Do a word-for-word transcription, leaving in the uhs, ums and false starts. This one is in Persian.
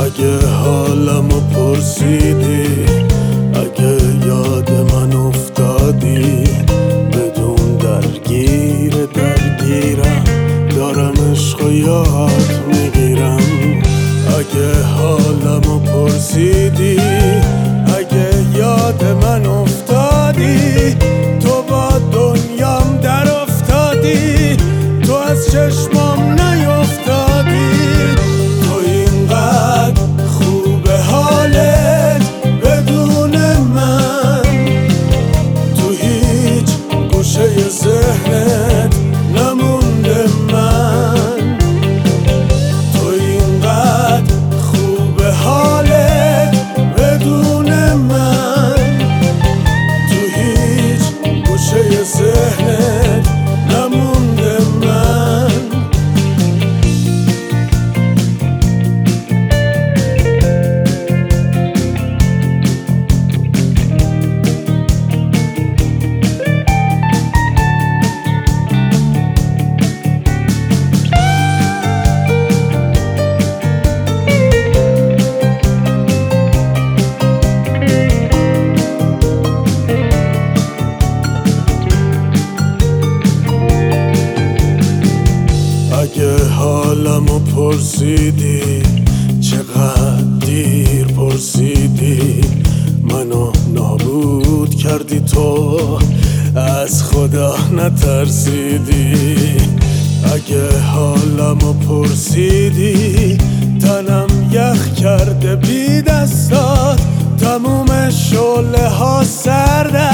اگه حالمو پرسیدی، اگه یاد من افتادی، بدون درگیر درگیرم دارم عشقو یاد میگیرم. اگه حالمو پرسیدی، اگه یاد من افتادی، تو با دنیام در افتادی، تو از چشمام نیفتادی. تو اینقدر خوبه حالت بدون من، تو هیچ گوشه ذهنت نمونده من. تو اینقدر خوبه حالت بدون من، تو هیچ گوشه ذهنت نمونده من. اگه حالمو پرسیدی، چقدر دیر پرسیدی، منو نابود کردی، تو از خدا نترسیدی. اگه حالمو پرسیدی، تنم یخ کرده بی دستات، تموم شعله ها سرده